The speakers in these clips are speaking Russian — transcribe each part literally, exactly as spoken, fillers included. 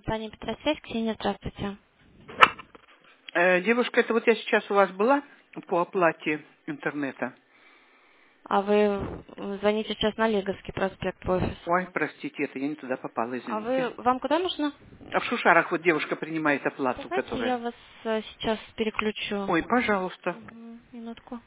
компания Петросвязь. Ксения, здравствуйте. Э, девушка, это вот я сейчас у вас была по оплате интернета. А вы звоните сейчас на Лиговский проспект в офис. Ой, простите, это я не туда попала, А извините. вы, вам куда нужно? А в Шушарах вот девушка принимает оплату, Давайте я которая... вас э, сейчас переключу. Ой, пожалуйста. Мгм, минутку.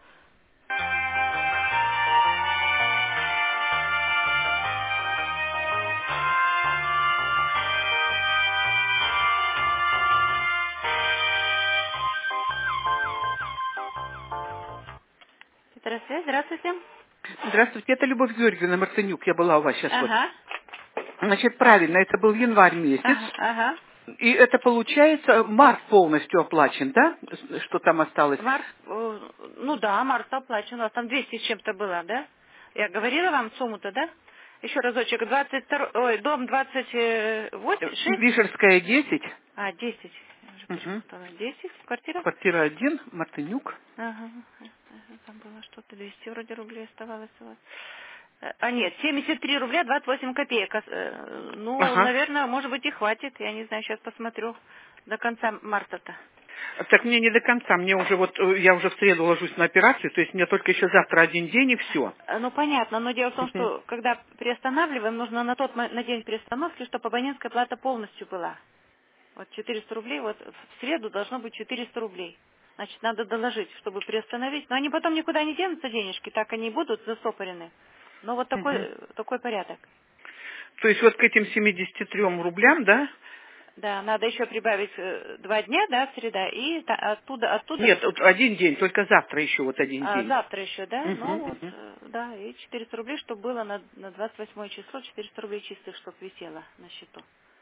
Петросвязь, здравствуйте. Здравствуйте, это Любовь Георгиевна Мартынюк, я была у вас сейчас вот. Ага, Значит, правильно, это был январь месяц. ага, ага. И это получается, март полностью оплачен, да? С- Что там осталось? Март, э, ну да, март оплачен. У нас там двести с чем-то было, да? Я говорила вам сумму-то, да? Еще разочек. двадцать два, ой, дом двадцать Э, восемь, шесть. Вишерская десять, А, десять. Я уже угу. перепутала. Десять, квартира? Квартира один, Мартынюк. Ага. Ага, там было что-то, двести вроде рублей оставалось у вас. Э, А нет, семьдесят три рубля двадцать восемь копеек. Ос- э, Ну, Ага. наверное, может быть и хватит. Я не знаю, сейчас посмотрю до конца марта-то. Так мне не до конца, мне уже вот, э, я уже в среду ложусь на операцию, то есть мне только еще завтра один день и все. Э, Ну, понятно, но дело в том, что когда приостанавливаем, нужно на тот мо- на день приостановки, чтобы абонентская плата полностью была. Вот четыреста рублей, вот в среду должно быть четыреста рублей. Значит, надо доложить, чтобы приостановить. Но они потом никуда не денутся, денежки, так они и будут засопорены. Но вот такой, Мгм. э, такой порядок. То есть вот к этим семидесяти трём рублям, да? Да, надо еще прибавить э, два дня, да, среда, и та- оттуда, оттуда Нет, вот один день, только завтра еще вот один а, день. завтра еще, да, ну Мгм, вот, мгм. э, да, и четыреста рублей, чтобы было на, на двадцать восьмое число, четыреста рублей чистых, чтобы висело на счету.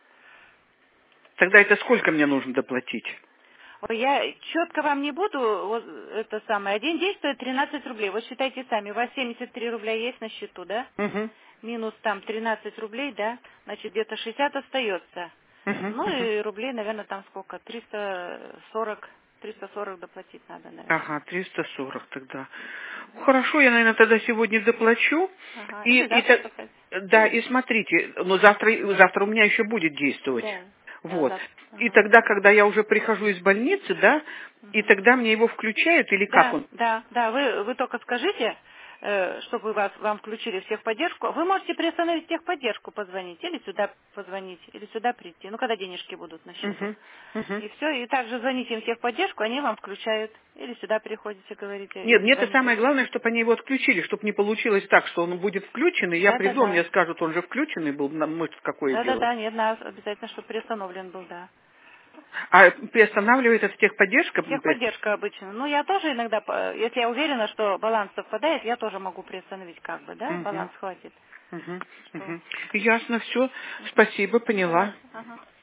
Тогда это сколько мне нужно доплатить? Ой, я четко вам не буду, вот это самое, один день стоит тринадцать рублей, вот считайте сами, у вас семьдесят три рубля есть на счету, да? Мгм, Минус там тринадцать рублей, да, значит где-то шестьдесят остается. мгм, Ну мгм. и рублей, наверное, там сколько, триста сорок, триста сорок доплатить надо, наверное. Ага, триста сорок тогда. Хорошо, я, наверное, тогда сегодня доплачу. Ага, И, или и завтра так- послать. да, и смотрите, но завтра, завтра у меня еще будет действовать. Да, да, Вот. завтра. И Ага. тогда, когда я уже прихожу из больницы, да, и Мгм. тогда мне его включают или как Да, он? да, да, вы, вы только скажите, э, чтобы вас, вам включили в техподдержку. Вы можете приостановить техподдержку, позвонить, или сюда позвонить, или сюда прийти, ну, когда денежки будут на счету. Мгм, мгм. И все, и также звоните им в техподдержку, они вам включают. Или сюда приходите, говорите, Нет, или мне-то звоните. самое главное, чтобы они его отключили, чтобы не получилось так, что он будет включен, и я приду, Да-да-да. мне скажут, он же включенный был, на- мы какое дело. Да-да-да, нет, надо обязательно, чтобы приостановлен был, да. А приостанавливает это техподдержка? м, при- Техподдержка обычно. Ну, я тоже иногда, по- если я уверена, что баланс совпадает, я тоже могу приостановить как бы, да, Мгм, баланс хватит. мгм, Что? мгм. Ясно, все. Спасибо, поняла. Давайте. Ага.